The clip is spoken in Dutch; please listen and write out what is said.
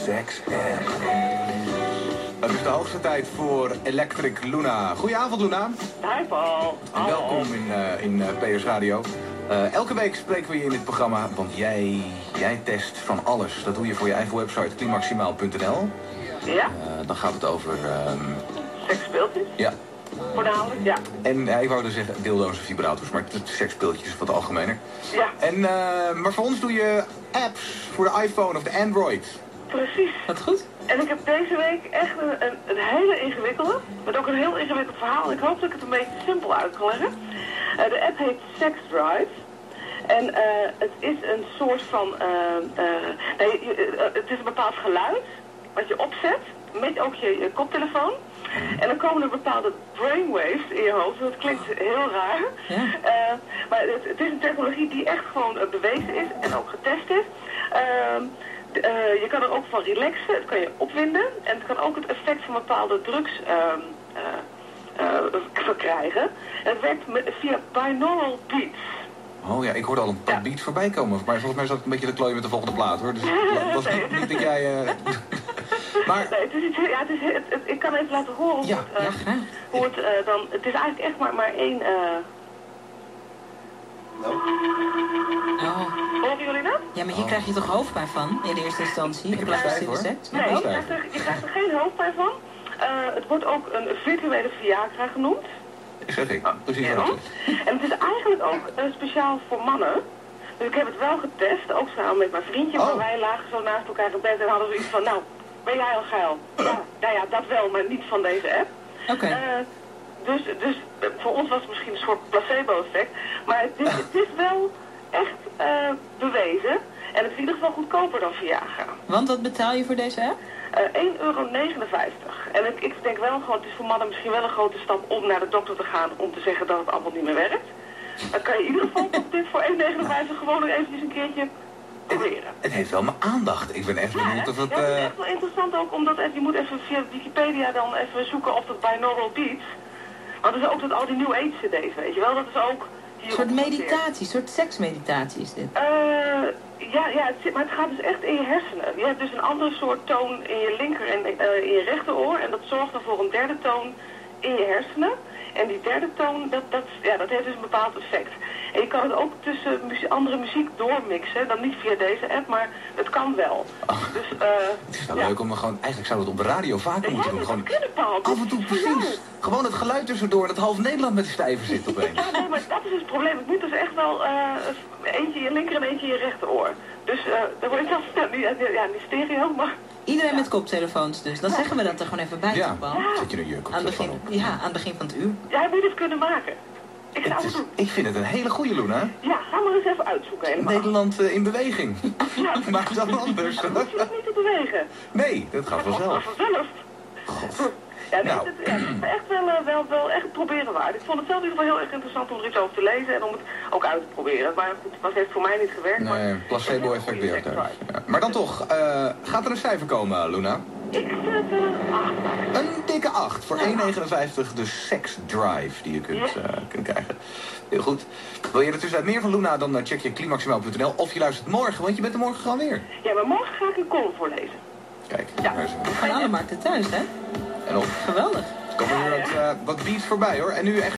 Sex app. Het is de hoogste tijd voor Electric Luna. Goedenavond, Luna. Hi, Paul. En welkom in PS Radio. Elke week spreken we je in dit programma, want jij test van alles. Dat doe je voor je eigen website, klimaximaal.nl. Ja? Dan gaat het over... Seksspeeltjes? Ja. Voornamelijk, ja. En ik wou dus zeggen dildo's en vibrators, maar het seksspeeltjes is wat algemener. Ja. En, maar voor ons doe je apps voor de iPhone of de Android. Precies. Wat goed. En ik heb deze week echt een hele ingewikkelde, met ook een heel ingewikkeld verhaal. Ik hoop dat ik het een beetje simpel uit kan leggen. De app heet Sex Drive. En het is een soort van... het is een bepaald geluid wat je opzet, met ook je koptelefoon. En dan komen er bepaalde brainwaves in je hoofd. Dat klinkt heel raar. Ja. Maar het is een technologie die echt gewoon bewezen is en ook getest is. Je kan er ook van relaxen, het kan je opwinden. En het kan ook het effect van bepaalde drugs verkrijgen. En het werkt via binaural beats. Oh ja, ik hoorde al een paar beats voorbij komen. Maar volgens mij zat ik een beetje te klooien met de volgende plaat, hoor. Dus dat was niet dat jij... Maar... Nee, het is iets, ik kan even laten horen hoe het dan... Het is eigenlijk echt maar één... Horen jullie dat? Ja, maar hier krijg je toch hoofdpijn van, in de eerste instantie? Ik heb er 5, hoor. Nee, je krijgt er geen hoofdpijn van. Het wordt ook een virtuele Viagra genoemd. Zeg ik, precies wat het is. En het is eigenlijk ook speciaal voor mannen. Dus ik heb het wel getest, ook samen met mijn vriendje. Maar wij lagen zo naast elkaar in bed en hadden zoiets van... Nou, ben jij al geil? Ja, nou ja, dat wel, maar niet van deze app. Oké. Dus voor ons was het misschien een soort placebo-effect. Maar het is wel echt bewezen. En het is in ieder geval goedkoper dan Viagra. Want wat betaal je voor deze app? €1,59. En ik denk wel gewoon, het is voor mannen misschien wel een grote stap om naar de dokter te gaan om te zeggen dat het allemaal niet meer werkt. Dan kan je in ieder geval dit voor €1,59 gewoon nog eventjes een keertje proberen. Het heeft wel mijn aandacht. Ik ben echt benieuwd of het... Ja, het is echt wel interessant ook, omdat je moet even via Wikipedia dan even zoeken op dat binaural beats. Want dat is ook dat al die New Age cd's, weet je wel, dat is ook... Een soort meditatie, een soort seksmeditatie is dit. Maar het gaat dus echt in je hersenen. Je hebt dus een andere soort toon in je linker en in je rechteroor. En dat zorgt dan voor een derde toon in je hersenen. En die derde toon, dat heeft dus een bepaald effect. En je kan het ook tussen andere muziek doormixen. Dan niet via deze app, maar het kan wel. Dus, het is wel leuk om gewoon... Eigenlijk zou het op de radio vaker moeten doen. Gewoon Paul. af en toe precies. Gewoon het geluid tussendoor dat half Nederland met de stijven zit opeens. Ja, nee, maar dat is dus het probleem. Het moet dus echt wel eentje in je linker en eentje in je rechteroor. Dus dan word je dan niet stereo, maar... Iedereen met koptelefoons dus. Dan zeggen we dat er gewoon even bij, toch wel? Zet je een jurk op Aan het begin van het uur. Jij moet het kunnen maken. Ik zou het doen. Ik vind het een hele goeie, Luna. Ja, ga maar eens even uitzoeken helemaal. Nederland in beweging. Ja. Maakt dan anders. Dan hoef je het niet te bewegen. Nee, dat gaat vanzelf. Vanzelf. God. Ja, nee, Nou. het is echt wel echt proberen waard. Ik vond het zelf in ieder geval heel erg interessant om er iets over te lezen en om het ook uit te proberen. Maar het heeft voor mij niet gewerkt. Nee, placebo-effect weer thuis. Ja. Maar dan toch, gaat er een cijfer komen, Luna? Ik vind het een 8. Een dikke 8 voor €1,59, de Sex Drive die je kunt krijgen. Heel goed. Wil je er tussenuit meer van Luna, dan check je klimaximaal.nl of je luistert morgen, want je bent er morgen gewoon weer. Ja, maar morgen ga ik een column voorlezen. Kijk, Ja. daar is het. Van alle markten thuis, hè? En op. Geweldig. Komen er wat beats voorbij, hoor. En nu echt...